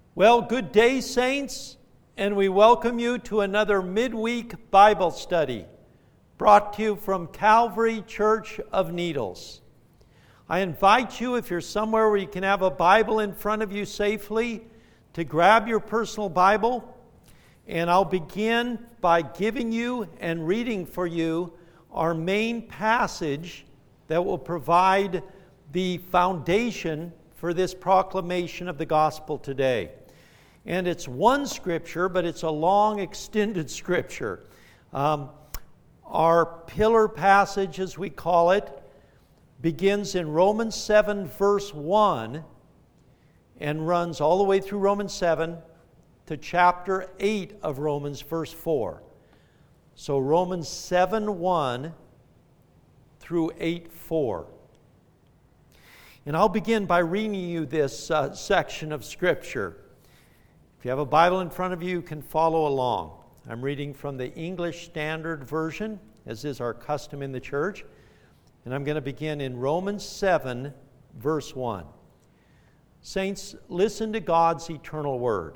Well, good day, saints, and we welcome you to another midweek Bible study brought to you from Calvary Church of Needles. I invite you, if you're somewhere where you can have a Bible in front of you safely, to grab your personal Bible, and I'll begin by giving you and reading for you our main passage that will provide the foundation for this proclamation of the gospel today. And it's one scripture, but it's a long, extended scripture. Our pillar passage, as we call it, begins in Romans 7, verse 1, and runs all the way through Romans 7 to chapter 8 of Romans, verse 4. So Romans 7, 1 through 8, 4. And I'll begin by reading you this section of Scripture. If you have a Bible in front of you, you can follow along. I'm reading from the English Standard Version, as is our custom in the church. And I'm going to begin in Romans 7, verse 1. Saints, listen to God's eternal word.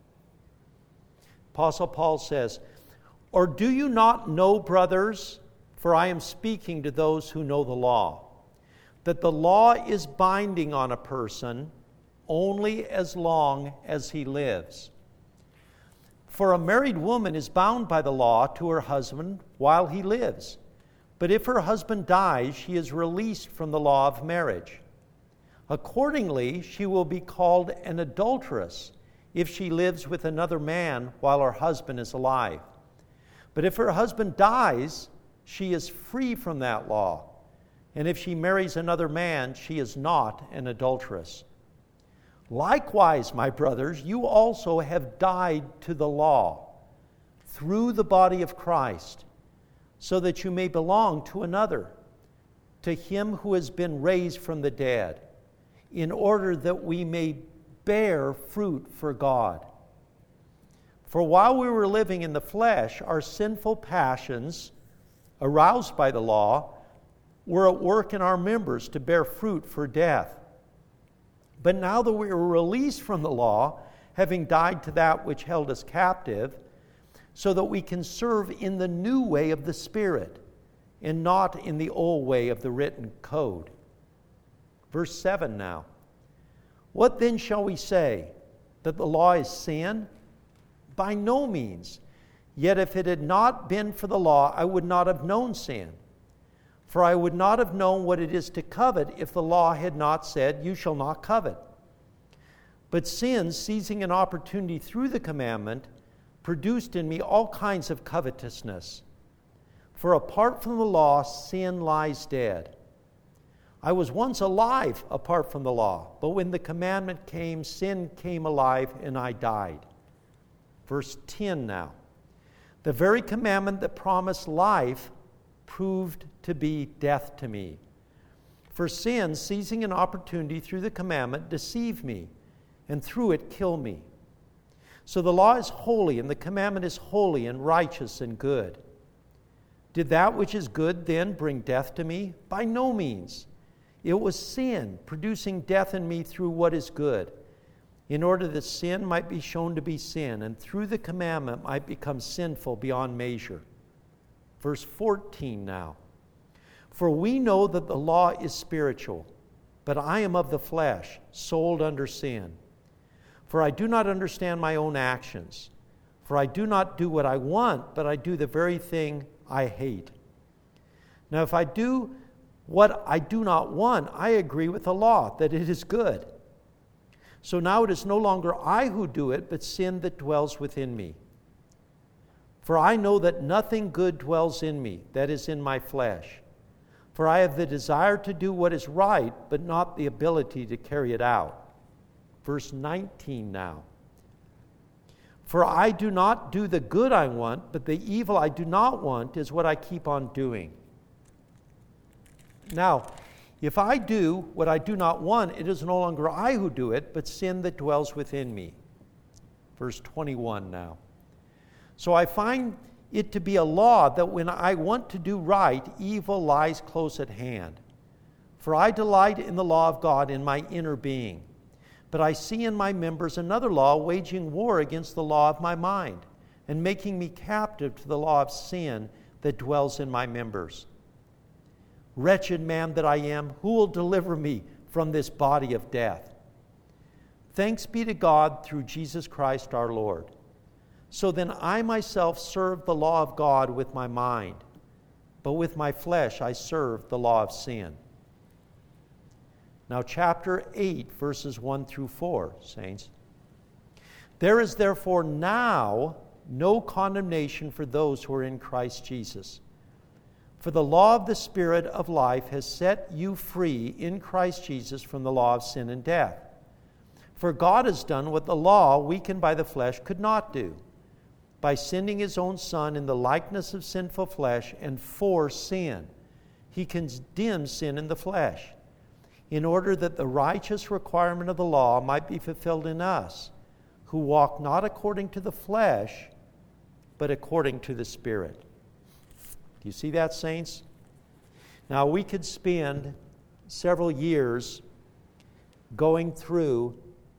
Apostle Paul says, "Or do you not know, brothers, for I am speaking to those who know the law, that the law is binding on a person only as long as he lives. For a married woman is bound by the law to her husband while he lives. But if her husband dies, she is released from the law of marriage. Accordingly, she will be called an adulteress if she lives with another man while her husband is alive. But if her husband dies, she is free from that law. And if she marries another man, she is not an adulteress. Likewise, my brothers, you also have died to the law through the body of Christ, so that you may belong to another, to him who has been raised from the dead, in order that we may bear fruit for God. For while we were living in the flesh, our sinful passions, aroused by the law, were at work in our members to bear fruit for death. But now that we are released from the law, having died to that which held us captive, so that we can serve in the new way of the Spirit, and not in the old way of the written code." Verse 7 now. "What then shall we say? That the law is sin? By no means. Yet if it had not been for the law, I would not have known sin. For I would not have known what it is to covet if the law had not said, 'You shall not covet.' But sin, seizing an opportunity through the commandment, produced in me all kinds of covetousness. For apart from the law, sin lies dead. I was once alive apart from the law, but when the commandment came, sin came alive and I died." Verse 10 now. "The very commandment that promised life proved to be death to me. For sin, seizing an opportunity through the commandment, deceived me, and through it killed me. So the law is holy, and the commandment is holy and righteous and good. Did that which is good then bring death to me? By no means. It was sin, producing death in me through what is good, in order that sin might be shown to be sin, and through the commandment might become sinful beyond measure." Verse 14 now. "For we know that the law is spiritual, but I am of the flesh, sold under sin. For I do not understand my own actions. For I do not do what I want, but I do the very thing I hate. Now if I do what I do not want, I agree with the law that it is good. So now it is no longer I who do it, but sin that dwells within me. For I know that nothing good dwells in me, that is in my flesh. For I have the desire to do what is right, but not the ability to carry it out." Verse 19 now. "For I do not do the good I want, but the evil I do not want is what I keep on doing. Now, if I do what I do not want, it is no longer I who do it, but sin that dwells within me." Verse 21 now. "So I find it to be a law that when I want to do right, evil lies close at hand. For I delight in the law of God in my inner being. But I see in my members another law waging war against the law of my mind and making me captive to the law of sin that dwells in my members. Wretched man that I am, who will deliver me from this body of death? Thanks be to God through Jesus Christ our Lord. So then I myself serve the law of God with my mind, but with my flesh I serve the law of sin. Now chapter 8, verses 1 through 4, saints. There is therefore now no condemnation for those who are in Christ Jesus. For the law of the Spirit of life has set you free in Christ Jesus from the law of sin and death. For God has done what the law, weakened by the flesh, could not do, by sending his own Son in the likeness of sinful flesh, and for sin. He condemned sin in the flesh, in order that the righteous requirement of the law might be fulfilled in us, who walk not according to the flesh, but according to the Spirit. Do you see that, saints? Now, we could spend several years going through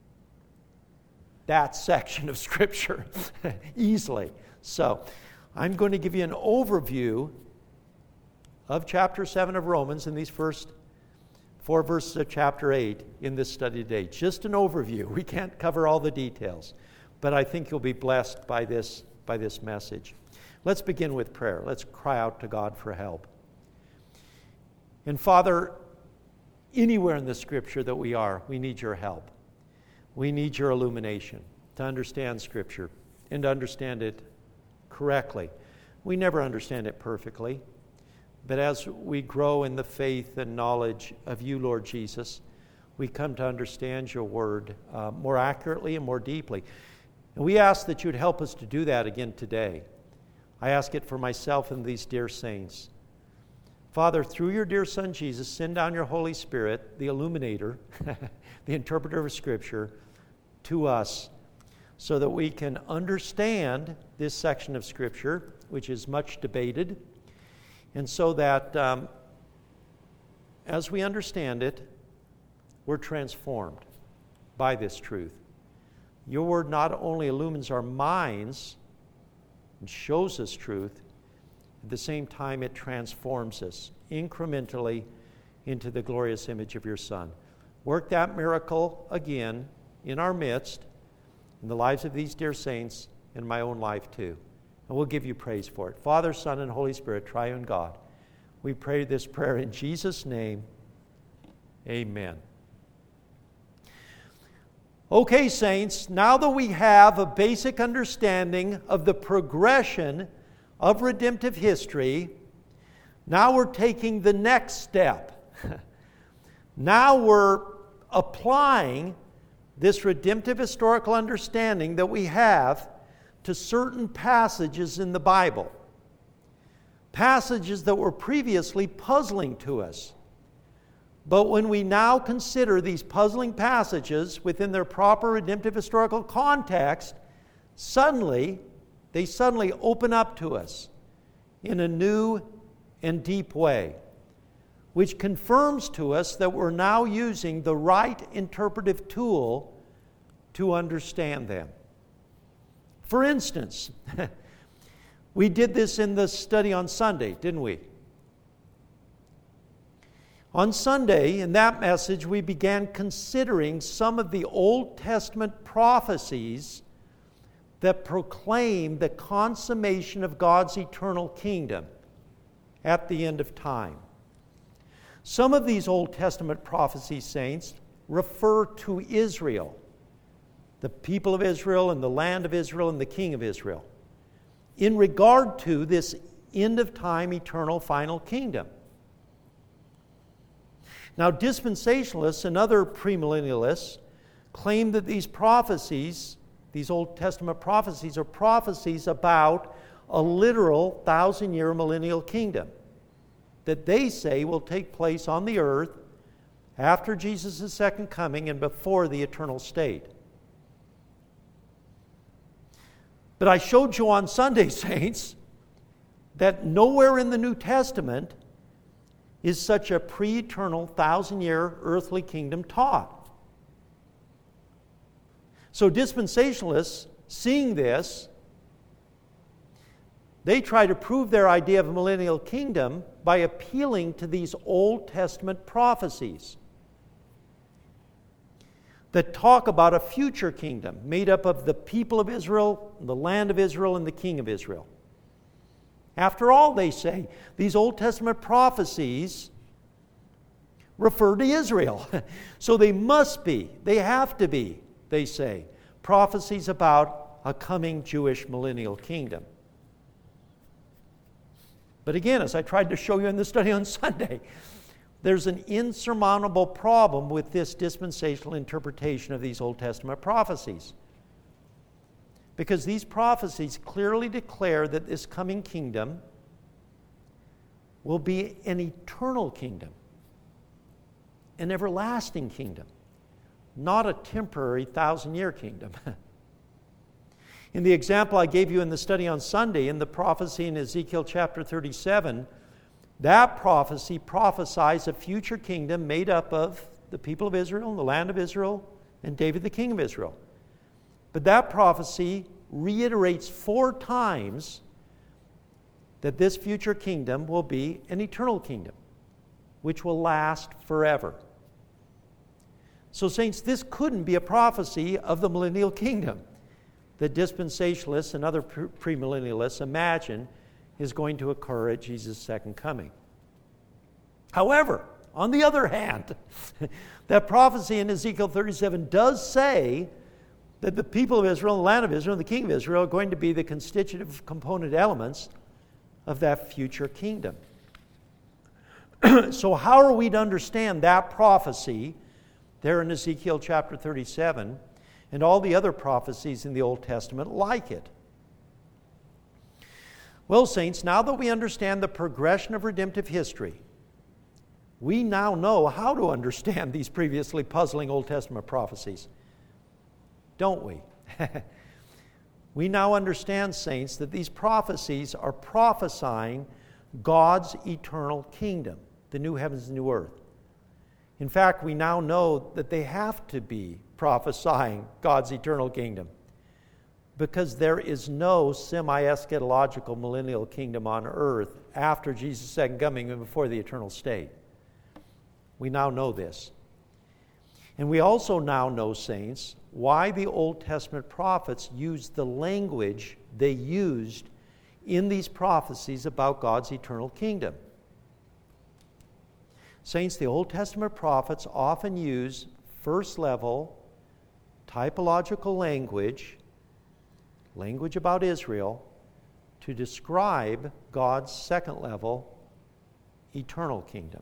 that section of Scripture easily. So, I'm going to give you an overview of chapter 7 of Romans in these first 4 verses of chapter 8 in this study today. Just an overview. We can't cover all the details, but I think you'll be blessed by this message. Let's begin with prayer. Let's cry out to God for help. And Father, anywhere in the Scripture that we are, we need your help. We need your illumination to understand Scripture and to understand it correctly. We never understand it perfectly, but as we grow in the faith and knowledge of you, Lord Jesus, we come to understand your word more accurately and more deeply. And we ask that you'd help us to do that again today. I ask it for myself and these dear saints. Father, through your dear Son Jesus, send down your Holy Spirit, the illuminator, the interpreter of Scripture, to us so that we can understand this section of Scripture, which is much debated, and so that as we understand it, we're transformed by this truth. Your word not only illumines our minds and shows us truth, at the same time it transforms us incrementally into the glorious image of your Son. Work that miracle again in our midst, in the lives of these dear saints, in my own life too. And we'll give you praise for it. Father, Son, and Holy Spirit, triune God, we pray this prayer in Jesus' name. Amen. Okay, saints, now that we have a basic understanding of the progression of redemptive history, now we're taking the next step. Now we're applying this redemptive historical understanding that we have to certain passages in the Bible. Passages that were previously puzzling to us. But when we now consider these puzzling passages within their proper redemptive historical context, they suddenly open up to us in a new and deep way, which confirms to us that we're now using the right interpretive tool to understand them. For instance, we did this in the study on Sunday, didn't we? On Sunday, in that message, we began considering some of the Old Testament prophecies that proclaim the consummation of God's eternal kingdom at the end of time. Some of these Old Testament prophecies, saints, refer to Israel, the people of Israel and the land of Israel and the king of Israel, in regard to this end of time eternal final kingdom. Now, dispensationalists and other premillennialists claim that these prophecies, these Old Testament prophecies, are prophecies about a literal 1,000-year millennial kingdom that they say will take place on the earth after Jesus' second coming and before the eternal state. But I showed you on Sunday, saints, that nowhere in the New Testament is such a pre-eternal 1,000-year earthly kingdom taught. So dispensationalists, seeing this, they try to prove their idea of a millennial kingdom by appealing to these Old Testament prophecies that talk about a future kingdom made up of the people of Israel, the land of Israel, and the king of Israel. After all, they say, these Old Testament prophecies refer to Israel. So they must be, they have to be, they say, prophecies about a coming Jewish millennial kingdom. But again, as I tried to show you in the study on Sunday, there's an insurmountable problem with this dispensational interpretation of these Old Testament prophecies. Because these prophecies clearly declare that this coming kingdom will be an eternal kingdom, an everlasting kingdom, not a temporary 1,000-year kingdom. In the example I gave you in the study on Sunday, in the prophecy in Ezekiel chapter 37, that prophecy prophesies a future kingdom made up of the people of Israel, the land of Israel, and David the king of Israel. But that prophecy reiterates 4 times that this future kingdom will be an eternal kingdom, which will last forever. So, saints, this couldn't be a prophecy of the millennial kingdom that dispensationalists and other premillennialists imagine is going to occur at Jesus' second coming. However, on the other hand, that prophecy in Ezekiel 37 does say that the people of Israel, the land of Israel, and the king of Israel are going to be the constitutive component elements of that future kingdom. So how are we to understand that prophecy there in Ezekiel chapter 37 and all the other prophecies in the Old Testament like it? Well, saints, now that we understand the progression of redemptive history, we now know how to understand these previously puzzling Old Testament prophecies. Don't we? We now understand, saints, that these prophecies are prophesying God's eternal kingdom, the new heavens and new earth. In fact, we now know that they have to be prophesying God's eternal kingdom, because there is no semi-eschatological millennial kingdom on earth after Jesus' second coming and before the eternal state. We now know this. And we also now know, saints, why the Old Testament prophets used the language they used in these prophecies about God's eternal kingdom. Saints, the Old Testament prophets often use first-level typological language about Israel, to describe God's second-level eternal kingdom.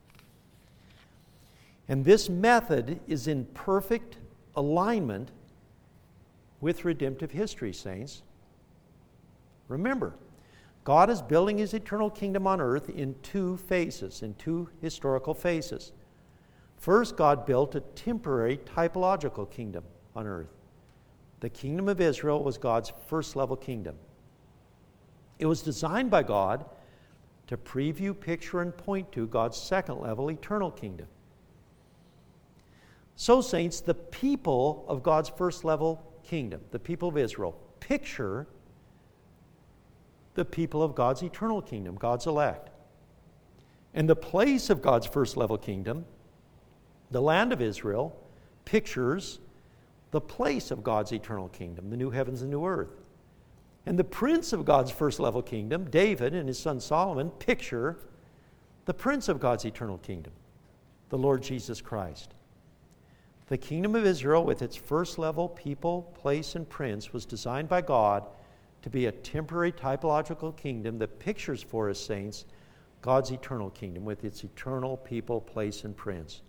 And this method is in perfect alignment with redemptive history, saints. Remember, God is building His eternal kingdom on earth in 2 phases, in 2 historical phases. First, God built a temporary typological kingdom on earth. The kingdom of Israel was God's first-level kingdom. It was designed by God to preview, picture, and point to God's second-level eternal kingdom. So, saints, the people of God's first-level kingdom, the people of Israel, picture the people of God's eternal kingdom, God's elect. And the place of God's first-level kingdom, the land of Israel, pictures the place of God's eternal kingdom, the new heavens and new earth. And the prince of God's first-level kingdom, David and his son Solomon, picture the prince of God's eternal kingdom, the Lord Jesus Christ. The kingdom of Israel, with its first-level people, place, and prince, was designed by God to be a temporary typological kingdom that pictures for us, saints, God's eternal kingdom with its eternal people, place, and prince.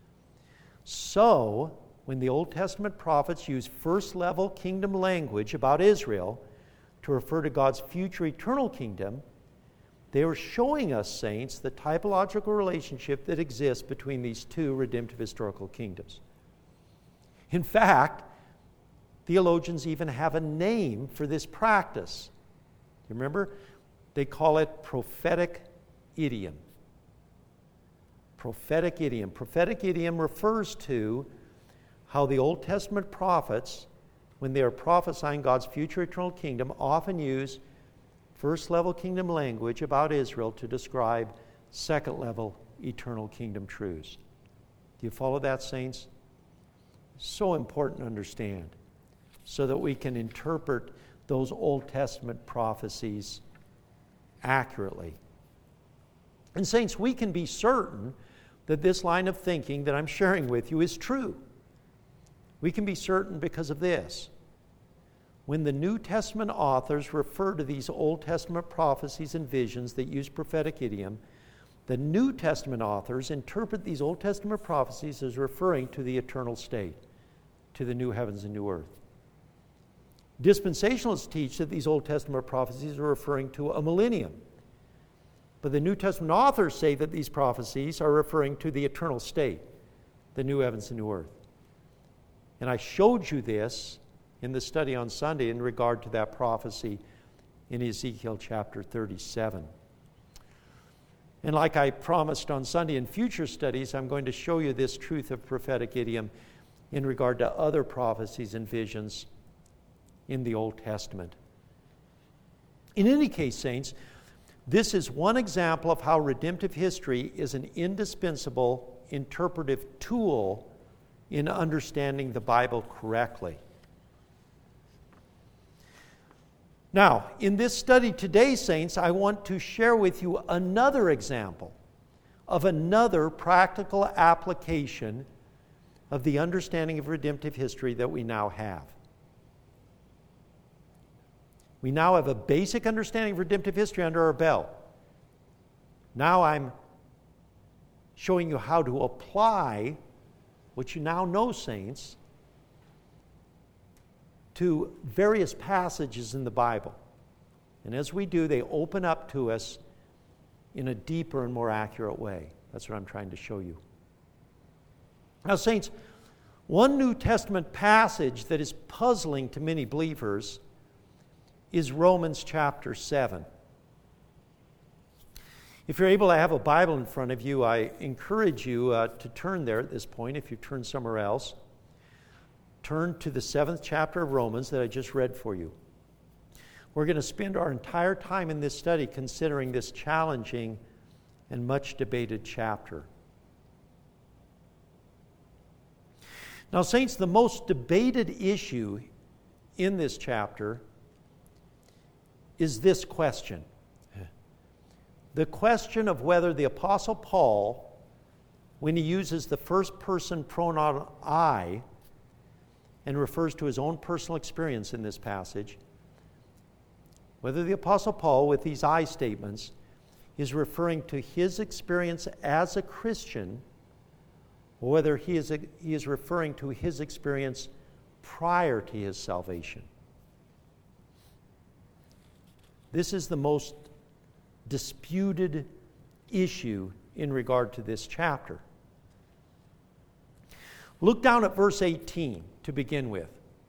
So, when the Old Testament prophets use first-level kingdom language about Israel to refer to God's future eternal kingdom, they were showing us, saints, the typological relationship that exists between these 2 redemptive historical kingdoms. In fact, theologians even have a name for this practice. You remember? They call it prophetic idiom. Prophetic idiom. Prophetic idiom refers to how the Old Testament prophets when they are prophesying God's future eternal kingdom, often use first-level kingdom language about Israel to describe second-level eternal kingdom truths. Do you follow that, saints? So important to understand so that we can interpret those Old Testament prophecies accurately. And saints, we can be certain that this line of thinking that I'm sharing with you is true. We can be certain because of this. When the New Testament authors refer to these Old Testament prophecies and visions that use prophetic idiom, the New Testament authors interpret these Old Testament prophecies as referring to the eternal state, to the new heavens and new earth. Dispensationalists teach that these Old Testament prophecies are referring to a millennium. But the New Testament authors say that these prophecies are referring to the eternal state, the new heavens and new earth. And I showed you this in the study on Sunday in regard to that prophecy in Ezekiel chapter 37. And like I promised on Sunday in future studies, I'm going to show you this truth of prophetic idiom in regard to other prophecies and visions in the Old Testament. In any case, saints, this is one example of how redemptive history is an indispensable interpretive tool in understanding the Bible correctly. Now, in this study today, saints, I want to share with you another example of another practical application of the understanding of redemptive history that we now have. We now have a basic understanding of redemptive history under our belt. Now I'm showing you how to apply what you now know, saints, to various passages in the Bible. And as we do, they open up to us in a deeper and more accurate way. That's what I'm trying to show you. Now, saints, one New Testament passage that is puzzling to many believers is Romans chapter 7. If you're able to have a Bible in front of you, I encourage you to turn there at this point. If you turn somewhere else, turn to the 7th chapter of Romans that I just read for you. We're going to spend our entire time in this study considering this challenging and much debated chapter. Now, saints, the most debated issue in this chapter is this question. The question of whether the Apostle Paul, when he uses the first person pronoun I, and refers to his own personal experience in this passage, whether the Apostle Paul, with these I statements, is referring to his experience as a Christian, or whether he is referring to his experience prior to his salvation. This is the most disputed issue in regard to this chapter. Look down at verse 18 to begin with.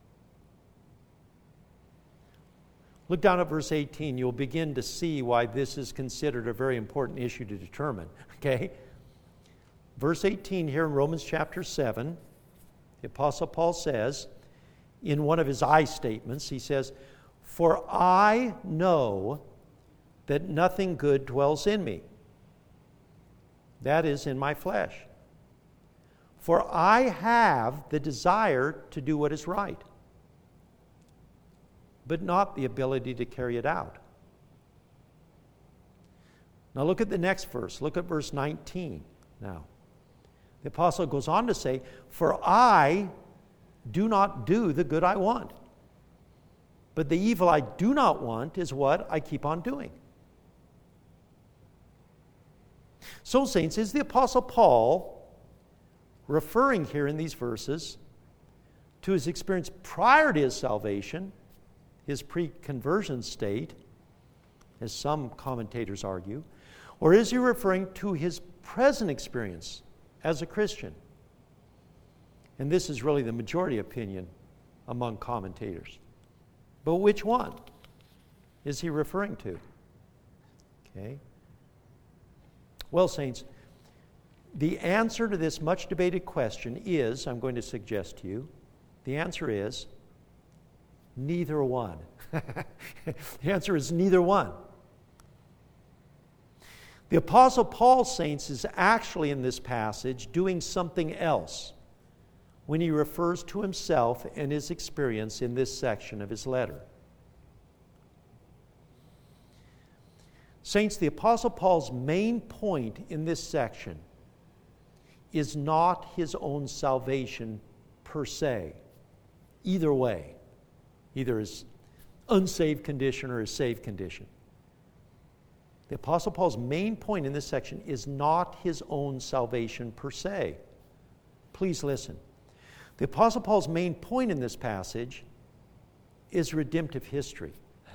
Look down at verse 18. You'll begin to see why this is considered a very important issue to determine. Okay? Verse 18 here in Romans chapter 7, the Apostle Paul says, in one of his I statements, he says, "For I know that nothing good dwells in me, that is, in my flesh. For I have the desire to do what is right, but not the ability to carry it out." Now look at the next verse. Look at verse 19 now. The apostle goes on to say, "For I do not do the good I want, but the evil I do not want is what I keep on doing." So, saints, is the Apostle Paul referring here in these verses to his experience prior to his salvation, his pre-conversion state, as some commentators argue, or is he referring to his present experience as a Christian? And this is really the majority opinion among commentators. But which one is he referring to? Okay. Well, saints, the answer to this much debated question is, I'm going to suggest to you, the answer is Neither one. The answer is neither one. The Apostle Paul, saints, is actually in this passage doing something else when he refers to himself and his experience in this section of his letter. Saints, the Apostle Paul's main point in this section is not his own salvation per se, either way, either his unsaved condition or his saved condition. The Apostle Paul's main point in this section is not his own salvation per se. Please listen. The Apostle Paul's main point in this passage is redemptive history.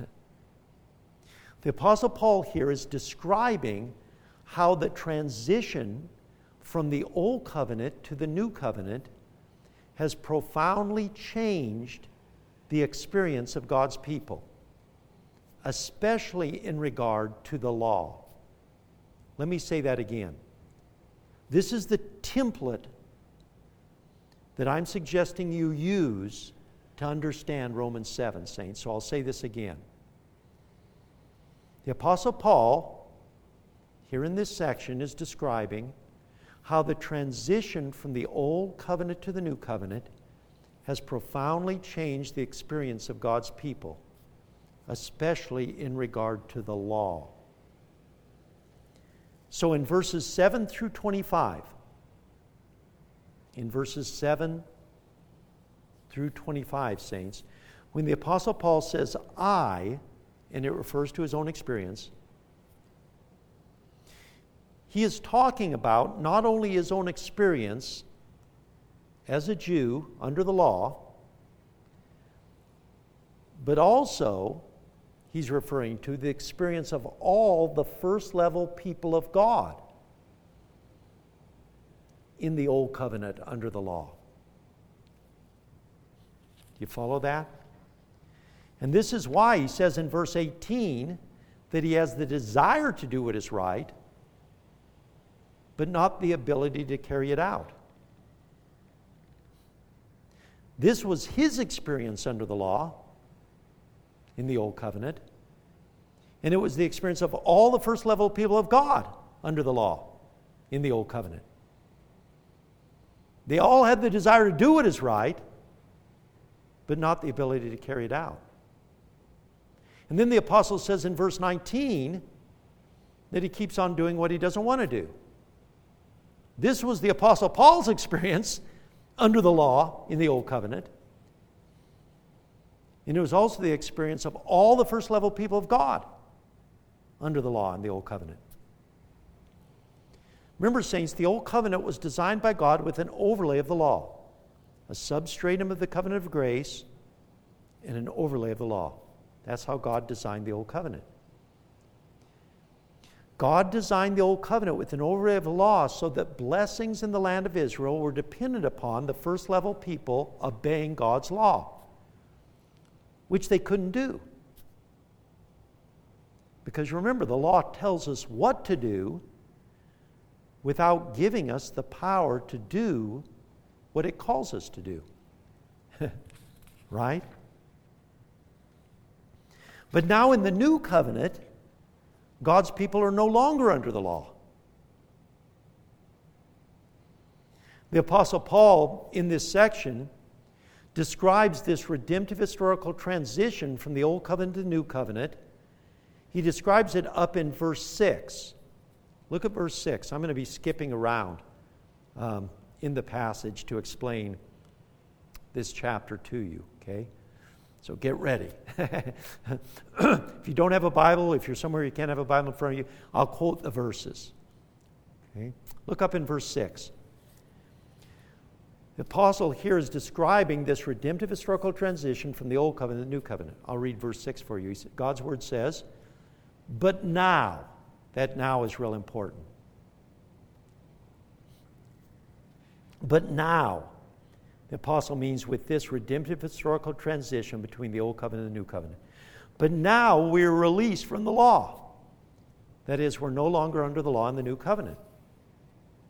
The Apostle Paul here is describing how the transition from the Old Covenant to the New Covenant has profoundly changed the experience of God's people, especially in regard to the law. Let me say that again. This is the template that I'm suggesting you use to understand Romans 7, saints. So I'll say this again. The Apostle Paul, here in this section, is describing how the transition from the Old Covenant to the New Covenant has profoundly changed the experience of God's people, especially in regard to the law. So in verses 7 through 25, saints, when the Apostle Paul says, I, and it refers to his own experience, he is talking about not only his own experience as a Jew under the law, but also he's referring to the experience of all the first level people of God in the Old Covenant under the law. Do you follow that? And this is why he says in verse 18 that he has the desire to do what is right, but not the ability to carry it out. This was his experience under the law in the Old Covenant, and it was the experience of all the first level people of God under the law in the Old Covenant. They all had the desire to do what is right, but not the ability to carry it out. And then the apostle says in verse 19 that he keeps on doing what he doesn't want to do. This was the Apostle Paul's experience under the law in the Old Covenant. And it was also the experience of all the first level people of God under the law in the Old Covenant. Remember, saints, the Old Covenant was designed by God with an overlay of the law, a substratum of the covenant of grace, and an overlay of the law. That's how God designed the Old Covenant. God designed the Old Covenant with an overlay of the law so that blessings in the land of Israel were dependent upon the first level people obeying God's law, which they couldn't do. Because remember, the law tells us what to do without giving us the power to do what it calls us to do. Right? But now in the New Covenant, God's people are no longer under the law. The Apostle Paul, in this section, describes this redemptive historical transition from the Old Covenant to the New Covenant. He describes it up in verse 6. Look at verse 6. I'm going to be skipping around in the passage to explain this chapter to you, okay? So get ready. If you don't have a Bible, if you're somewhere you can't have a Bible in front of you, I'll quote the verses. Okay? Look up in verse 6. The apostle here is describing this redemptive historical transition from the Old Covenant to the New Covenant. I'll read verse 6 for you. God's word says, but now, that now is real important. But now, the apostle means with this redemptive historical transition between the Old Covenant and the New Covenant. But now we're released from the law. That is, we're no longer under the law in the New Covenant.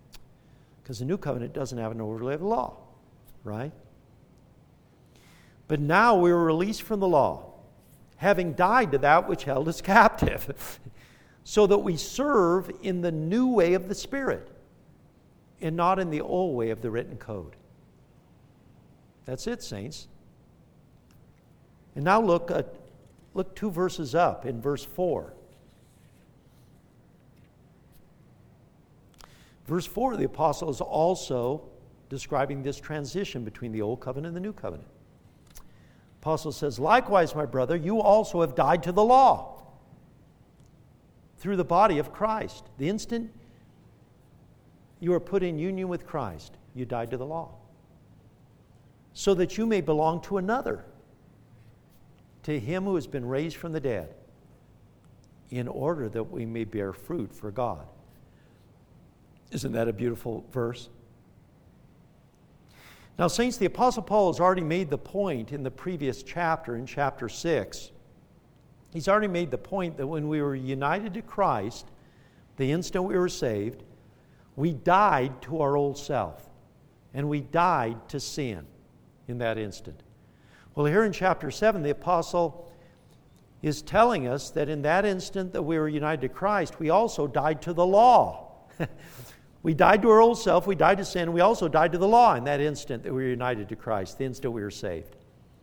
Because the New Covenant doesn't have an overlay of the law, right? But now we were released from the law, having died to that which held us captive, so that we serve in the new way of the Spirit, and not in the old way of the written code. That's it, saints. And now look 2 verses up in verse 4. Verse 4, the apostle is also describing this transition between the old covenant and the new covenant. Apostle says, "Likewise, my brother, you also have died to the law through the body of Christ." The instant you are put in union with Christ, you died to the law, so that you may belong to another, to him who has been raised from the dead, in order that we may bear fruit for God. Isn't that a beautiful verse? Now, saints, the Apostle Paul has already made the point in the previous chapter, in chapter 6. He's already made the point that when we were united to Christ, the instant we were saved, we died to our old self, and we died to sin in that instant. Well, here in chapter 7, the apostle is telling us that in that instant that we were united to Christ, we also died to the law. We died to our old self, we died to sin, we also died to the law in that instant that we were united to Christ, the instant we were saved.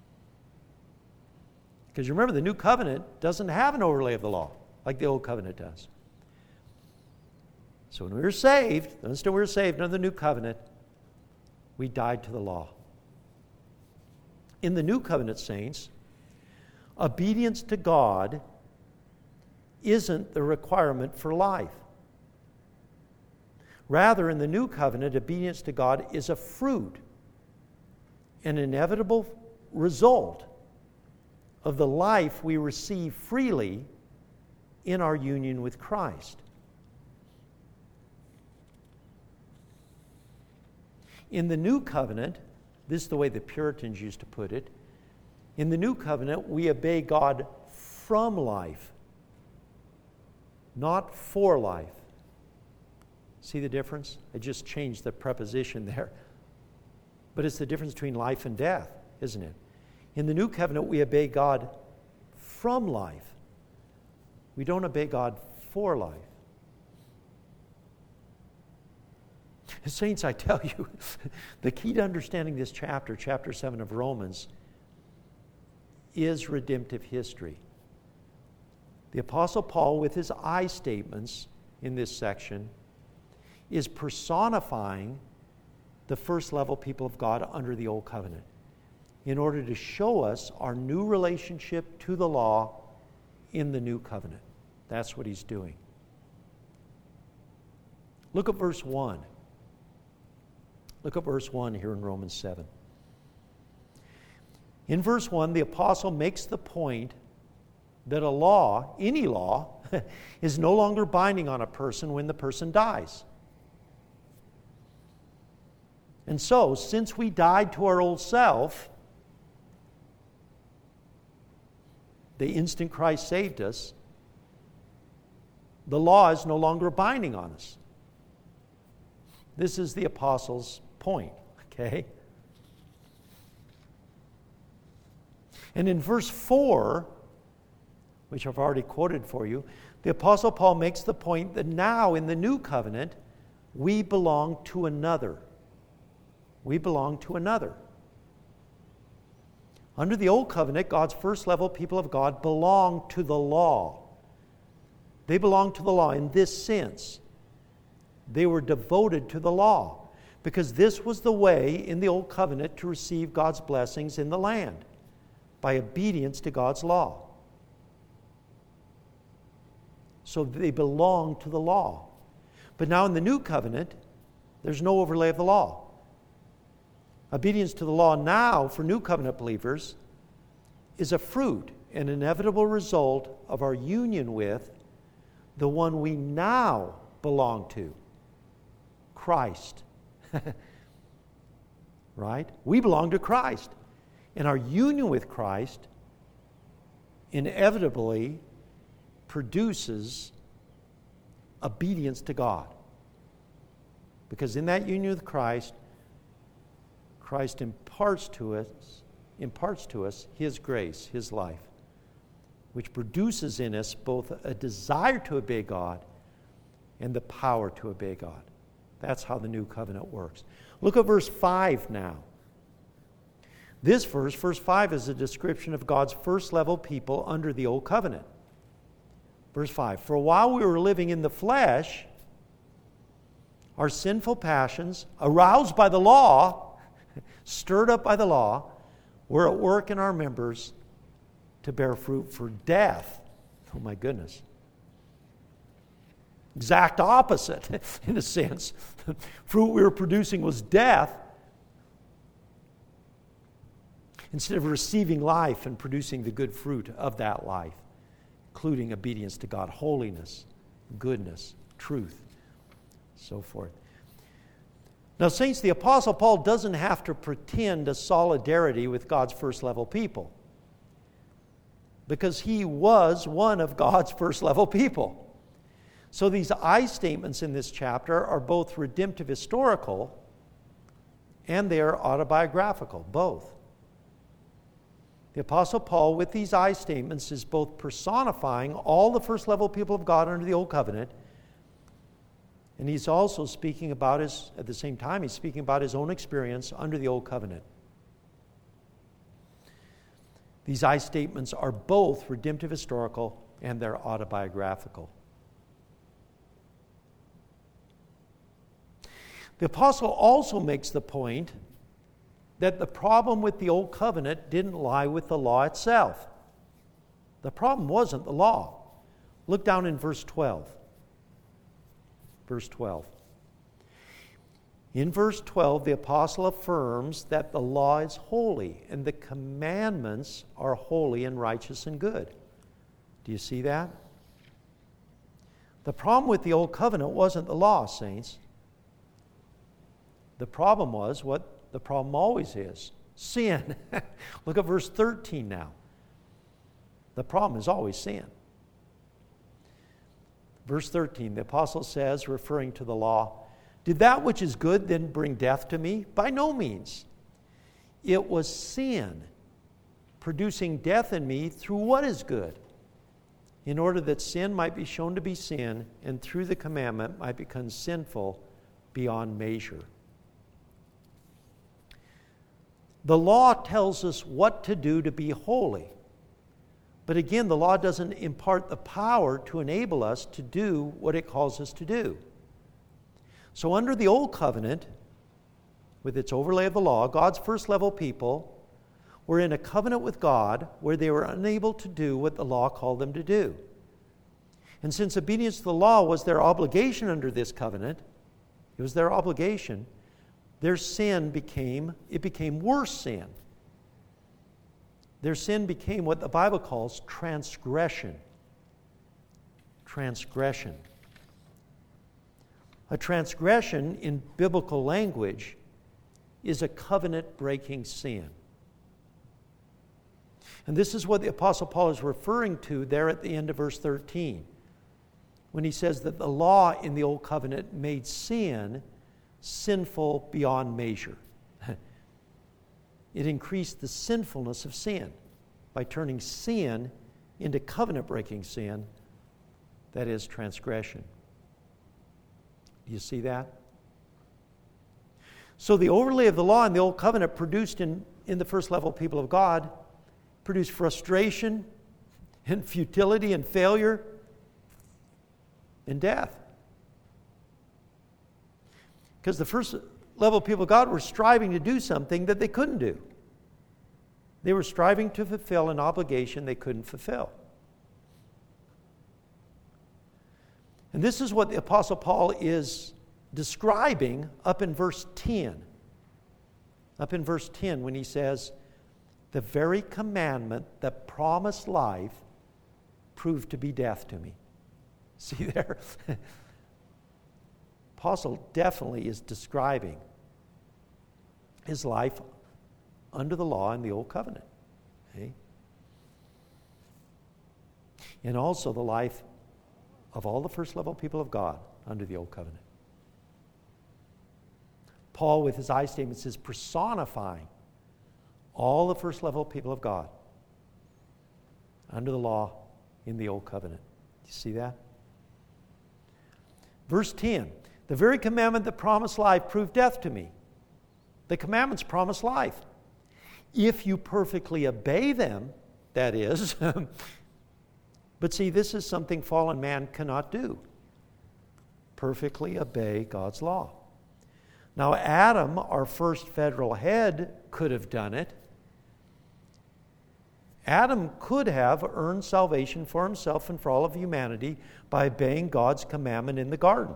Because remember, the new covenant doesn't have an overlay of the law like the old covenant does. So when we were saved, the instant we were saved under the new covenant, we died to the law. In the new covenant, saints, obedience to God isn't the requirement for life. Rather, in the new covenant, obedience to God is a fruit, an inevitable result of the life we receive freely in our union with Christ. In the new covenant, this is the way the Puritans used to put it, in the new covenant, we obey God from life, not for life. See the difference? I just changed the preposition there. But it's the difference between life and death, isn't it? In the new covenant, we obey God from life. We don't obey God for life. Saints, I tell you, the key to understanding this chapter, chapter 7 of Romans, is redemptive history. The Apostle Paul, with his I statements in this section, is personifying the first level people of God under the Old Covenant in order to show us our new relationship to the law in the New Covenant. That's what he's doing. Look at verse 1. Look at verse 1 here in Romans 7. In verse 1, the apostle makes the point that a law, any law, is no longer binding on a person when the person dies. And so, since we died to our old self, the instant Christ saved us, the law is no longer binding on us. This is the apostle's point, okay? And in verse 4, which I've already quoted for you, the apostle Paul makes the point that now in the new covenant, we belong to another. We belong to another. Under the old covenant, God's first level people of God belong to the law. They belong to the law in this sense. They were devoted to the law because this was the way in the old covenant to receive God's blessings in the land, by obedience to God's law. So they belong to the law. But now in the new covenant, there's no overlay of the law. Obedience to the law now for new covenant believers is a fruit, an inevitable result of our union with the one we now belong to, Christ. Right? We belong to Christ. And our union with Christ inevitably produces obedience to God. Because in that union with Christ, Christ imparts to us imparts to us His grace, His life, which produces in us both a desire to obey God and the power to obey God. That's how the new covenant works. Look at verse 5 now. This verse 5, is a description of God's first level people under the old covenant. Verse 5, for while we were living in the flesh, our sinful passions, aroused by the law, stirred up by the law, were at work in our members to bear fruit for death. Oh my goodness. Exact opposite, in a sense. The fruit we were producing was death. Instead of receiving life and producing the good fruit of that life, including obedience to God, holiness, goodness, truth, so forth. Now, saints, the Apostle Paul doesn't have to pretend a solidarity with God's first level people, because he was one of God's first level people. So these I statements in this chapter are both redemptive historical and they are autobiographical, both. The Apostle Paul, with these I statements, is both personifying all the first level people of God under the Old Covenant, and he's also speaking about at the same time, he's speaking about his own experience under the Old Covenant. These I statements are both redemptive historical and they're autobiographical. The apostle also makes the point that the problem with the Old Covenant didn't lie with the law itself. The problem wasn't the law. Look down in verse 12. Verse 12. In verse 12, the apostle affirms that the law is holy and the commandments are holy and righteous and good. Do you see that? The problem with the Old Covenant wasn't the law, saints. The problem was what the problem always is: sin. Look at verse 13 now. The problem is always sin. Verse 13, the apostle says, referring to the law, "Did that which is good then bring death to me? By no means. It was sin, producing death in me through what is good, in order that sin might be shown to be sin, and through the commandment might become sinful beyond measure." The law tells us what to do to be holy. But again, the law doesn't impart the power to enable us to do what it calls us to do. So under the Old Covenant, with its overlay of the law, God's first level people were in a covenant with God where they were unable to do what the law called them to do. And since obedience to the law was their obligation under this covenant, it was their obligation, their sin became worse sin. Their sin became what the Bible calls transgression. Transgression. A transgression in biblical language is a covenant-breaking sin. And this is what the Apostle Paul is referring to there at the end of verse 13, when he says that the law in the Old Covenant made sin sinful beyond measure. It increased the sinfulness of sin by turning sin into covenant-breaking sin, that is, transgression. Do you see that? So the overlay of the law in the Old Covenant produced in the first level people of God, produced frustration and futility and failure and death. Because the first level people of God were striving to do something that they couldn't do. They were striving to fulfill an obligation they couldn't fulfill. And this is what the Apostle Paul is describing up in verse 10. Up in verse 10 when he says, "The very commandment that promised life proved to be death to me." See there? Apostle definitely is describing his life under the law in the Old Covenant. Okay? And also the life of all the first level people of God under the Old Covenant. Paul, with his I statements, is personifying All the first level people of God under the law in the Old Covenant. You see that? Verse 10, the very commandment that promised life proved death to me. The commandments promise life. If you perfectly obey them, that is. But see, this is something fallen man cannot do. Perfectly obey God's law. Now, Adam, our first federal head, could have done it. Adam could have earned salvation for himself and for all of humanity by obeying God's commandment in the garden.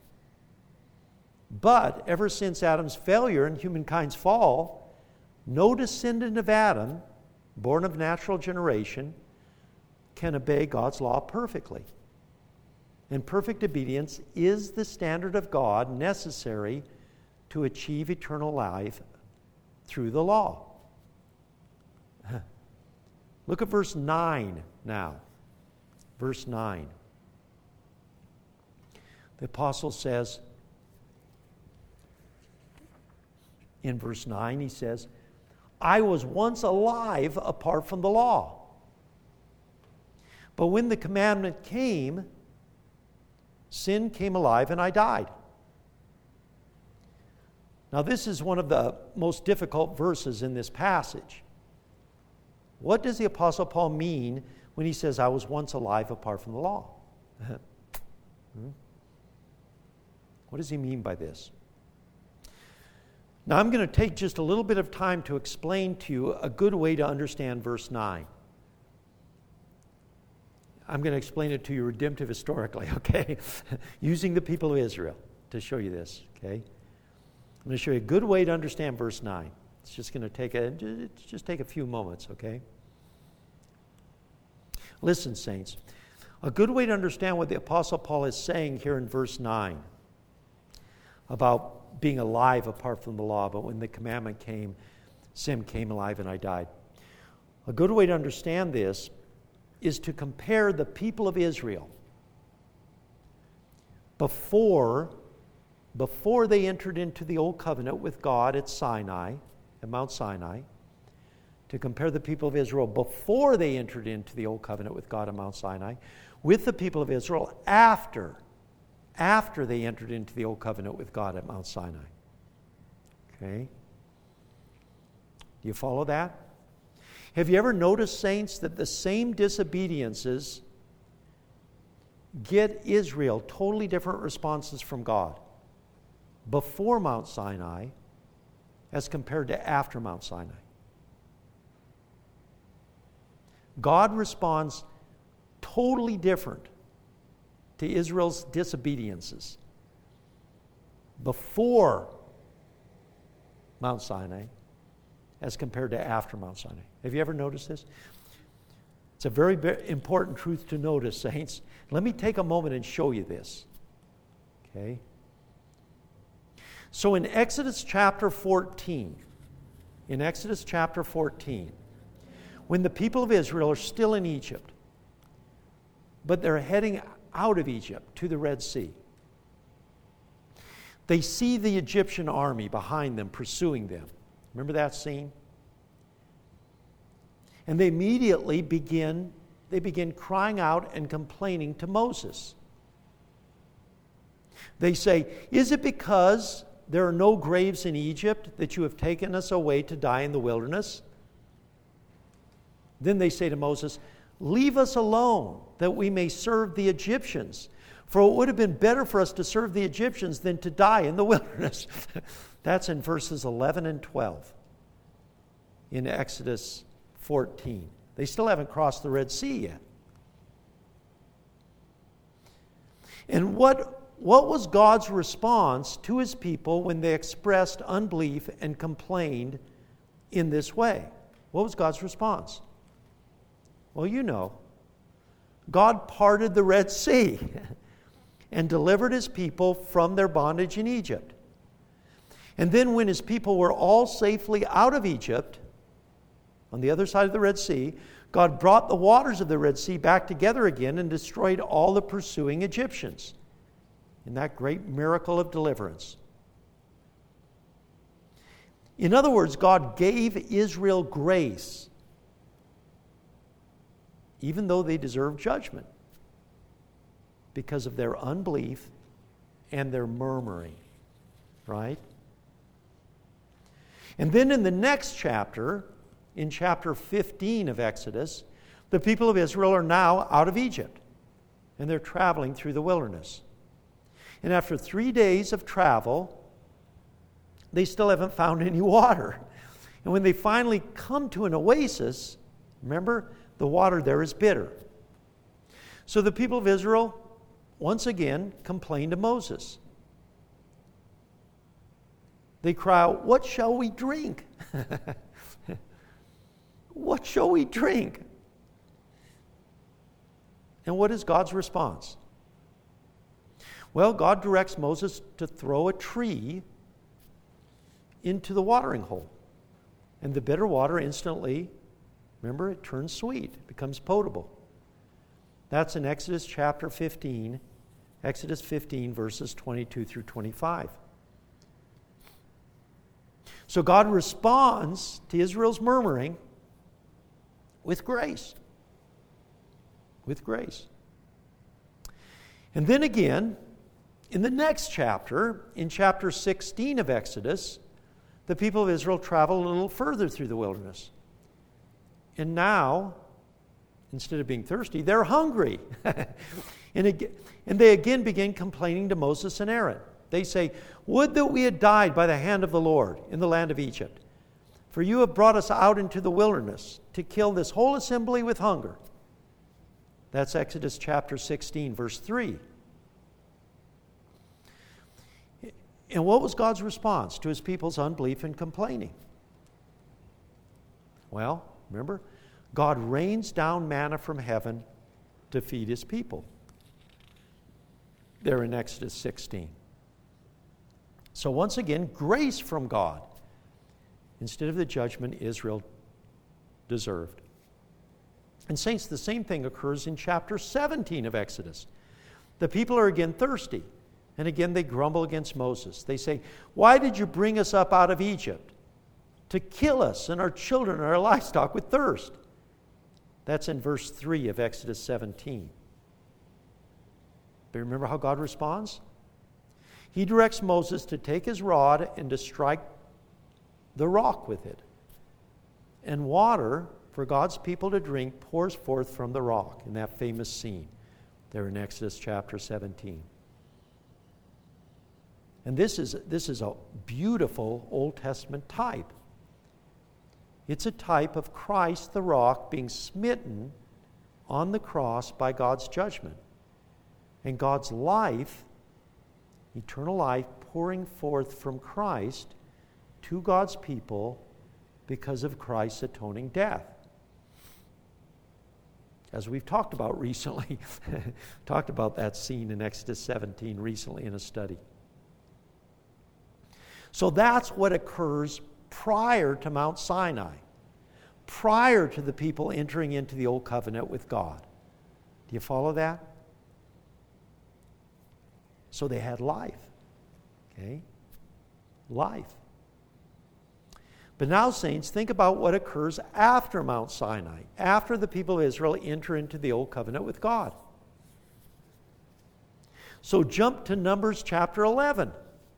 But ever since Adam's failure and humankind's fall, no descendant of Adam, born of natural generation, can obey God's law perfectly. And perfect obedience is the standard of God necessary to achieve eternal life through the law. Look at verse 9 now. Verse 9. The apostle says, in verse 9, he says, I was once alive apart from the law. But when the commandment came, sin came alive and I died. Now, this is one of the most difficult verses in this passage. What does the Apostle Paul mean when he says, I was once alive apart from the law? What does he mean by this? Now, I'm going to take just a little bit of time to explain to you a good way to understand verse 9. I'm going to explain it to you redemptive historically, okay? Using the people of Israel to show you this, okay? I'm going to show you a good way to understand verse 9. It's just going to take a few moments, okay? Listen, saints. A good way to understand what the Apostle Paul is saying here in verse 9 about being alive apart from the law, but when the commandment came, sin came alive and I died. A good way to understand this is to compare the people of Israel before they entered into the Old Covenant with God at Mount Sinai, to compare the people of Israel before they entered into the Old Covenant with God at Mount Sinai with the people of Israel after they entered into the Old Covenant with God at Mount Sinai. Okay? Do you follow that? Have you ever noticed, saints, that the same disobediences get Israel totally different responses from God before Mount Sinai as compared to after Mount Sinai? God responds totally different to Israel's disobediences before Mount Sinai as compared to after Mount Sinai. Have you ever noticed this? It's a very important truth to notice, saints. Let me take a moment and show you this. Okay? So in Exodus chapter 14, when the people of Israel are still in Egypt, but they're heading out of Egypt to the Red Sea, they see the Egyptian army behind them pursuing them. Remember that scene? And they immediately begin crying out and complaining to Moses. They say, "Is it because there are no graves in Egypt that you have taken us away to die in the wilderness?" Then they say to Moses, "Leave us alone, that we may serve the Egyptians. For it would have been better for us to serve the Egyptians than to die in the wilderness." That's in verses 11 and 12 in Exodus 14. They still haven't crossed the Red Sea yet. And what was God's response to his people when they expressed unbelief and complained in this way? What was God's response? Well, you know, God parted the Red Sea and delivered his people from their bondage in Egypt. And then when his people were all safely out of Egypt, on the other side of the Red Sea, God brought the waters of the Red Sea back together again and destroyed all the pursuing Egyptians in that great miracle of deliverance. In other words, God gave Israel grace, even though they deserved judgment, because of their unbelief and their murmuring. Right? And then in the next chapter, in chapter 15 of Exodus, the people of Israel are now out of Egypt, and they're traveling through the wilderness. And after 3 days of travel, they still haven't found any water. And when they finally come to an oasis, remember, the water there is bitter. So the people of Israel, once again, complain to Moses. They cry out, "What shall we drink?" What shall we drink? And what is God's response? Well, God directs Moses to throw a tree into the watering hole. And the bitter water instantly, remember, it turns sweet, it becomes potable. That's in Exodus chapter 15, Exodus 15, verses 22 through 25. So God responds to Israel's murmuring with grace. With grace. And then again, in the next chapter, in chapter 16 of Exodus, the people of Israel travel a little further through the wilderness. And now, instead of being thirsty, they're hungry. And they again begin complaining to Moses and Aaron. They say, "Would that we had died by the hand of the Lord in the land of Egypt. For you have brought us out into the wilderness to kill this whole assembly with hunger." That's Exodus chapter 16, verse 3. And what was God's response to his people's unbelief and complaining? Well, remember, God rains down manna from heaven to feed his people. There in Exodus 16. So once again, grace from God instead of the judgment Israel deserved. And saints, the same thing occurs in chapter 17 of Exodus. The people are again thirsty, and again they grumble against Moses. They say, "Why did you bring us up out of Egypt? To kill us and our children and our livestock with thirst." That's in verse 3 of Exodus 17. But remember how God responds? He directs Moses to take his rod and to strike the rock with it. And water for God's people to drink pours forth from the rock in that famous scene there in Exodus chapter 17. And this is a beautiful Old Testament type. It's a type of Christ the rock being smitten on the cross by God's judgment. And God's life, eternal life, pouring forth from Christ to God's people because of Christ's atoning death. As we've talked about recently, talked about that scene in Exodus 17 recently in a study. So that's what occurs prior to Mount Sinai, prior to the people entering into the Old Covenant with God. Do you follow that? So they had life. Okay? Life. But now, saints, think about what occurs after Mount Sinai, after the people of Israel enter into the Old Covenant with God. So jump to Numbers chapter 11.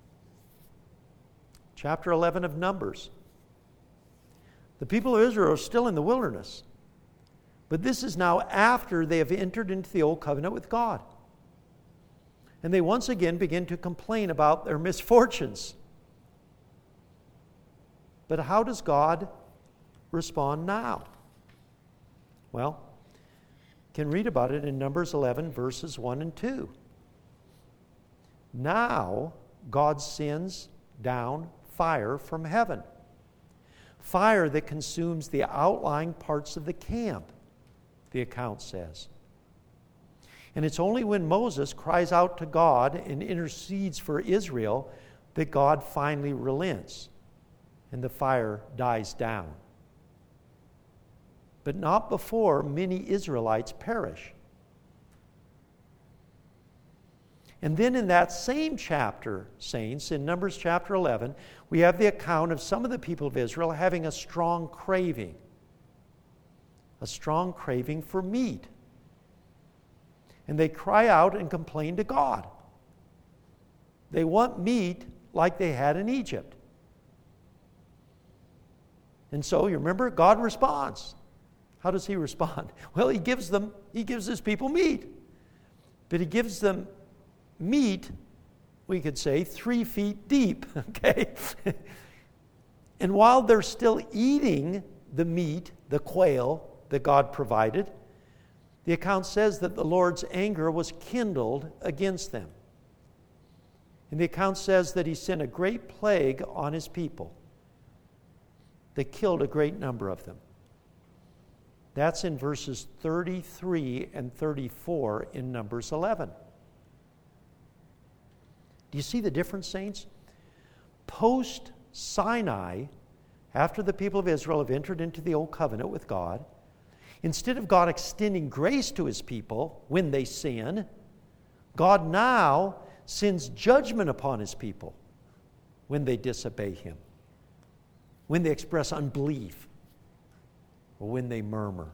Chapter 11 of Numbers. The people of Israel are still in the wilderness. But this is now after they have entered into the Old Covenant with God. And they once again begin to complain about their misfortunes. But how does God respond now? Well, you can read about it in Numbers 11, verses 1 and 2. Now God sends down fire from heaven. Fire that consumes the outlying parts of the camp, the account says. And it's only when Moses cries out to God and intercedes for Israel that God finally relents and the fire dies down. But not before many Israelites perish. And then in that same chapter, saints, in Numbers chapter 11, we have the account of some of the people of Israel having a strong craving for meat. And they cry out and complain to God. They want meat like they had in Egypt. And so, you remember, God responds. How does he respond? Well, he gives his people meat. But he gives them meat, we could say, 3 feet deep, okay? And while they're still eating the meat, the quail that God provided, the account says that the Lord's anger was kindled against them. And the account says that he sent a great plague on his people that killed a great number of them. That's in verses 33 and 34 in Numbers 11. Do you see the difference, saints? Post-Sinai, after the people of Israel have entered into the Old Covenant with God, instead of God extending grace to his people when they sin, God now sends judgment upon his people when they disobey him, when they express unbelief, or when they murmur.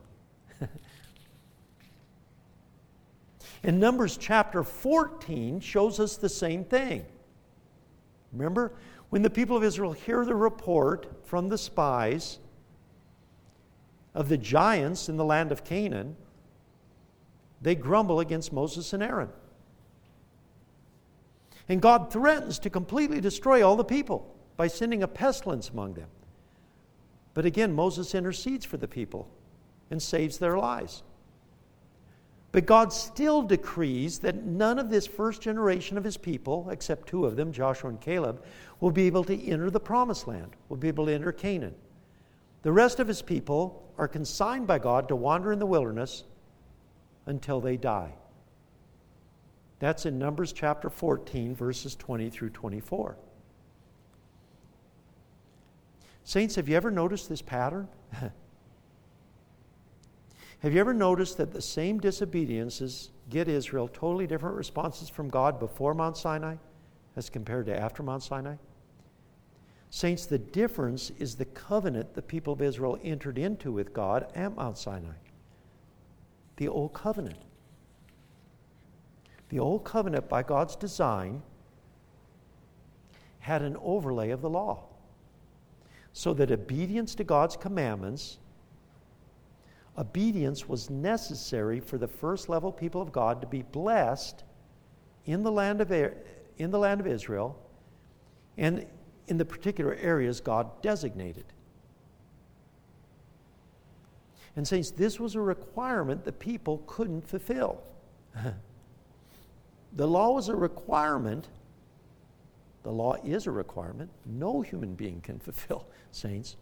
And Numbers chapter 14 shows us the same thing. Remember, when the people of Israel hear the report from the spies of the giants in the land of Canaan, they grumble against Moses and Aaron. And God threatens to completely destroy all the people by sending a pestilence among them. But again, Moses intercedes for the people and saves their lives. But God still decrees that none of this first generation of his people, except 2 of them, Joshua and Caleb, will be able to enter the promised land, will be able to enter Canaan. The rest of his people are consigned by God to wander in the wilderness until they die. That's in Numbers chapter 14, verses 20 through 24. Saints, have you ever noticed this pattern? Have you ever noticed that the same disobediences get Israel totally different responses from God before Mount Sinai as compared to after Mount Sinai? Saints, the difference is the covenant the people of Israel entered into with God at Mount Sinai. The Old Covenant. The Old Covenant, by God's design, had an overlay of the law, so that obedience to God's commandments, obedience was necessary for the first level people of God to be blessed in the land of Israel and in the particular areas God designated. And saints, this was a requirement the people couldn't fulfill. The law was a requirement. The law is a requirement no human being can fulfill, saints.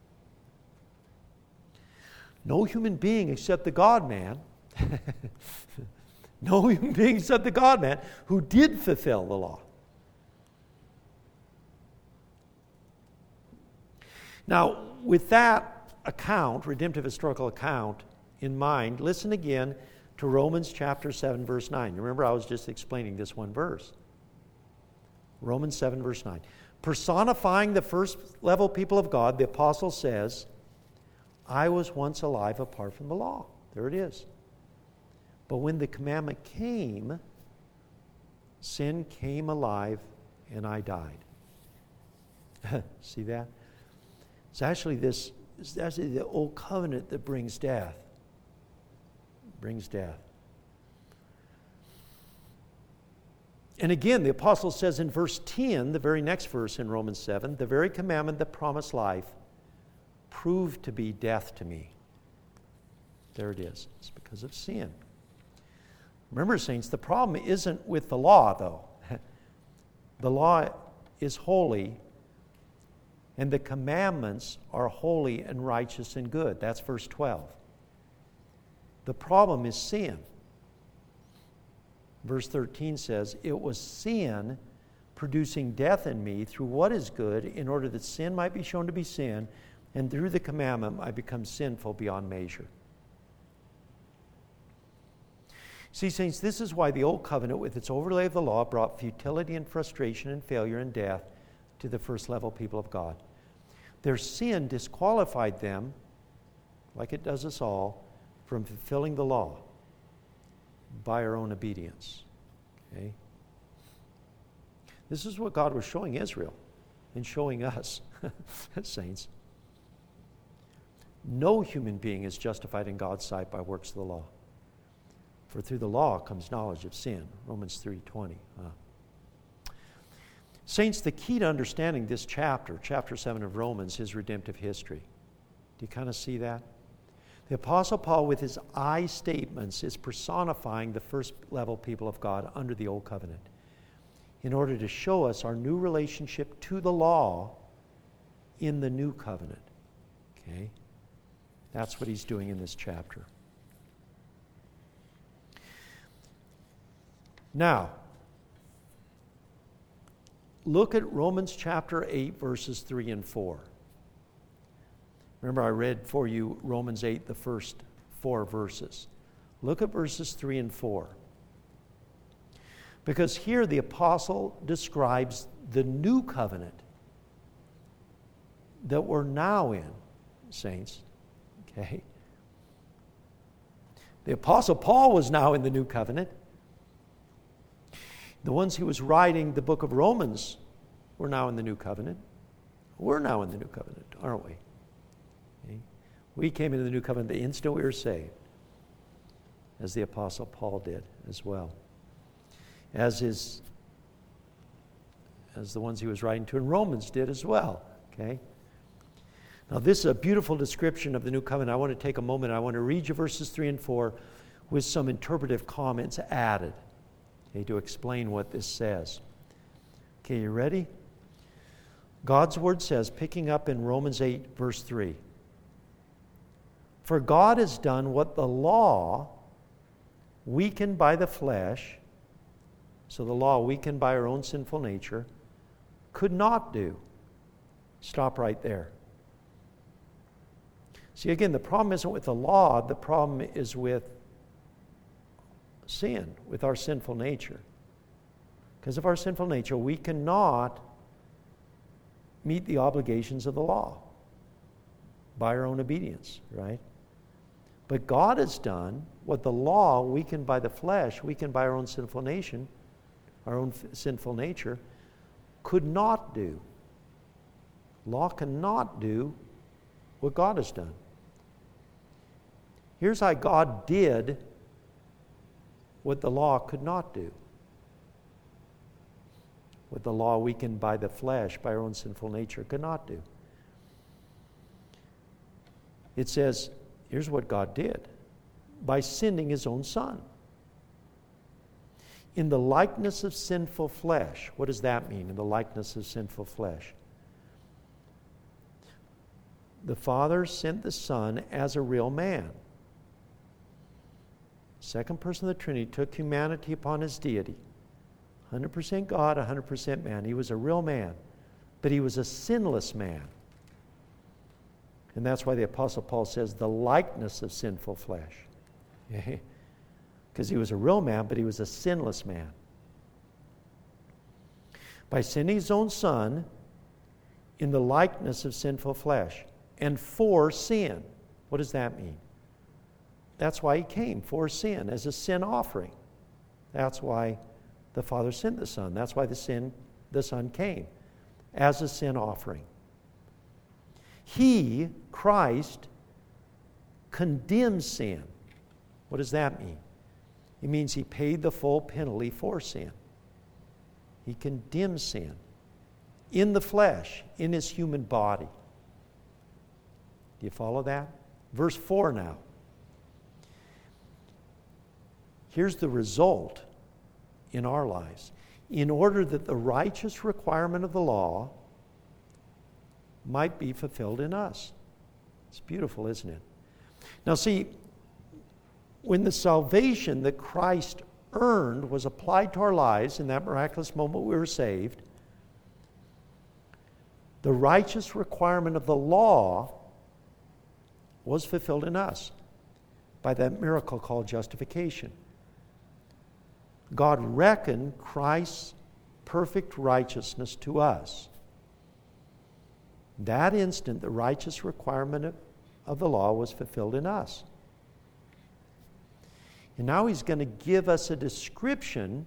No human being except the God-man, no human being except the God-man who did fulfill the law. Now, with that account, redemptive historical account, in mind, listen again to Romans chapter 7, verse 9. Remember, I was just explaining this one verse. Romans 7, verse 9. Personifying the first level people of God, the apostle says, I was once alive apart from the law. There it is. But when the commandment came, sin came alive and I died. See that? It's actually the old covenant that brings death. Brings death. And again, the apostle says in verse 10, the very next verse in Romans 7, the very commandment that promised life proved to be death to me. There it is. It's because of sin. Remember, saints, the problem isn't with the law, though. The law is holy, and the commandments are holy and righteous and good. That's verse 12. The problem is sin. Verse 13 says, it was sin producing death in me through what is good, in order that sin might be shown to be sin, and through the commandment I become sinful beyond measure. See, saints, this is why the Old Covenant, with its overlay of the law, brought futility and frustration and failure and death to the first level people of God. Their sin disqualified them, like it does us all, from fulfilling the law by our own obedience. Okay? This is what God was showing Israel and showing us as saints. No human being is justified in God's sight by works of the law. For through the law comes knowledge of sin. Romans 3:20. Saints, the key to understanding this chapter 7 of Romans, is redemptive history. Do you kind of see that? The Apostle Paul, with his I statements, is personifying the first level people of God under the Old Covenant in order to show us our new relationship to the law in the new covenant. Okay? That's what he's doing in this chapter. Now, look at Romans chapter 8, verses 3 and 4. Remember, I read for you Romans 8, the first 4 verses. Look at verses 3 and 4. Because here the apostle describes the new covenant that we're now in, saints. Okay? The apostle Paul was now in the new covenant. The ones who was writing the book of Romans were now in the new covenant. We're now in the new covenant, aren't we? Okay? We came into the new covenant the instant we were saved, as the apostle Paul did as well. As the ones he was writing to in Romans did as well. Okay? Now this is a beautiful description of the new covenant. I want to take a moment. I want to read you verses 3 and 4 with some interpretive comments added, okay, to explain what this says. Okay, you ready? God's word says, picking up in Romans 8, verse 3, "For God has done what the law, weakened by the flesh," so the law weakened by our own sinful nature, "could not do." Stop right there. See, again, the problem isn't with the law. The problem is with sin, with our sinful nature. Because of our sinful nature, we cannot meet the obligations of the law by our own obedience, right? But God has done what the law, weakened by the flesh, weakened by our own sinful nature, could not do. Law cannot do what God has done. Here's how God did what the law could not do. What the law, weakened by the flesh, by our own sinful nature, could not do. It says, here's what God did. By sending his own Son. In the likeness of sinful flesh. What does that mean, in the likeness of sinful flesh? The Father sent the Son as a real man. Second person of the Trinity took humanity upon his deity. 100% God, 100% man. He was a real man, but he was a sinless man. And that's why the Apostle Paul says the likeness of sinful flesh. Because he was a real man, but he was a sinless man. By sending his own Son in the likeness of sinful flesh and for sin. What does that mean? That's why he came, for sin, as a sin offering. That's why the Father sent the Son. That's why the Son came, as a sin offering. He, Christ, condemns sin. What does that mean? It means he paid the full penalty for sin. He condemns sin in the flesh, in his human body. Do you follow that? Verse 4 now. Here's the result in our lives. In order that the righteous requirement of the law might be fulfilled in us. It's beautiful, isn't it? Now see, when the salvation that Christ earned was applied to our lives in that miraculous moment we were saved, the righteous requirement of the law was fulfilled in us by that miracle called justification. God reckoned Christ's perfect righteousness to us. That instant, the righteous requirement of the law was fulfilled in us. And now he's going to give us a description.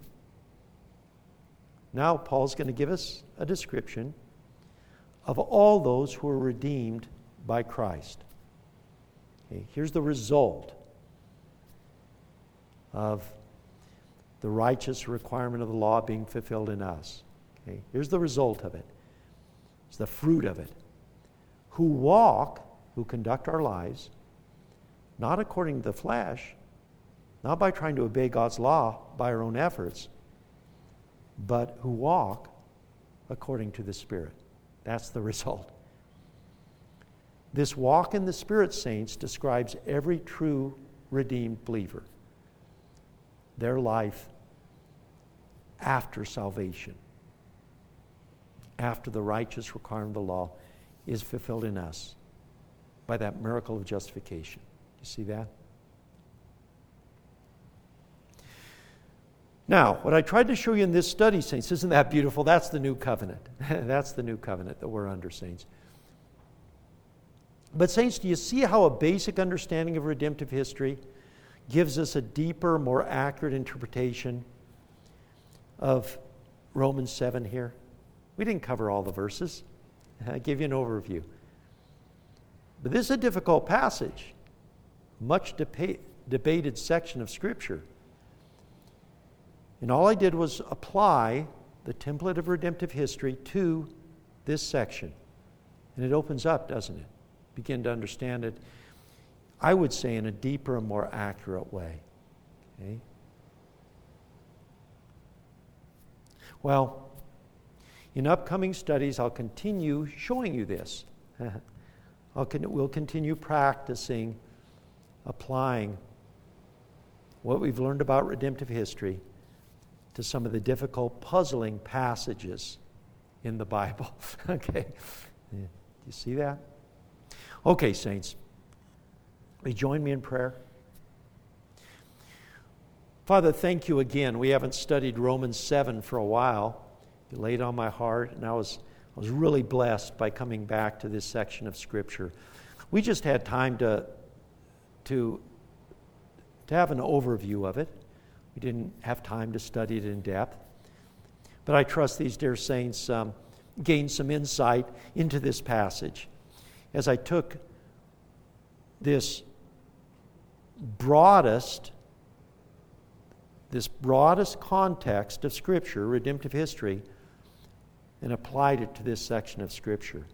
Now Paul's going to give us a description of all those who are redeemed by Christ. Okay, here's the result of the righteous requirement of the law being fulfilled in us. Okay, here's the result of it. It's the fruit of it. Who conduct our lives, not according to the flesh, not by trying to obey God's law by our own efforts, but who walk according to the Spirit. That's the result. This walk in the Spirit, saints, describes every true redeemed believer. Their life after salvation, after the righteous requirement of the law is fulfilled in us by that miracle of justification. You see that? Now, what I tried to show you in this study, saints, isn't that beautiful? That's the new covenant. That's the new covenant that we're under, saints. But, saints, do you see how a basic understanding of redemptive history gives us a deeper, more accurate interpretation of Romans 7 here? We didn't cover all the verses. I gave you an overview. But this is a difficult passage, much debated section of Scripture. And all I did was apply the template of redemptive history to this section. And it opens up, doesn't it? Begin to understand it, I would say, in a deeper and more accurate way. Okay? Well, in upcoming studies, I'll continue showing you this. We'll continue practicing, applying what we've learned about redemptive history to some of the difficult, puzzling passages in the Bible. Okay? Do you see that? Okay, saints. Will you join me in prayer? Father, thank you again. We haven't studied Romans 7 for a while. You laid on my heart, and I was really blessed by coming back to this section of Scripture. We just had time to have an overview of it. We didn't have time to study it in depth. But I trust these dear saints gained some insight into this passage. As I took this broadest context of Scripture, redemptive history, and applied it to this section of Scripture.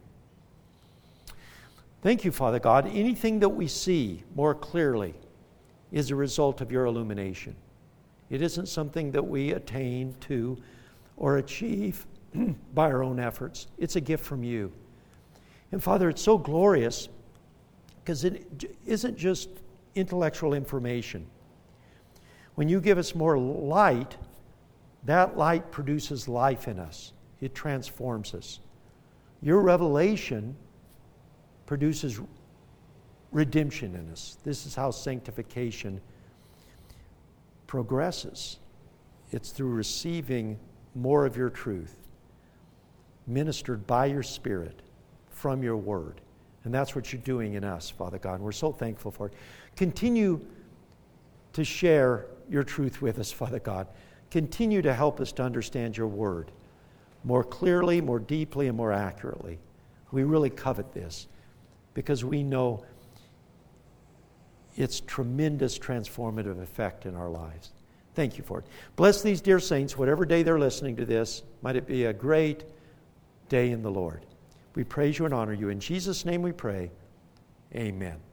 Thank you, Father God. Anything that we see more clearly is a result of your illumination. It isn't something that we attain to or achieve by our own efforts. It's a gift from you. And Father, it's so glorious because it isn't just intellectual information. When you give us more light, that light produces life in us. It transforms us. Your revelation produces redemption in us. This is how sanctification progresses. It's through receiving more of your truth, ministered by your Spirit from your Word. And that's what you're doing in us, Father God. And we're so thankful for it. Continue to share your truth with us, Father God. Continue to help us to understand your Word more clearly, more deeply, and more accurately. We really covet this because we know its tremendous transformative effect in our lives. Thank you for it. Bless these dear saints, whatever day they're listening to this. Might it be a great day in the Lord. We praise you and honor you. In Jesus' name we pray. Amen.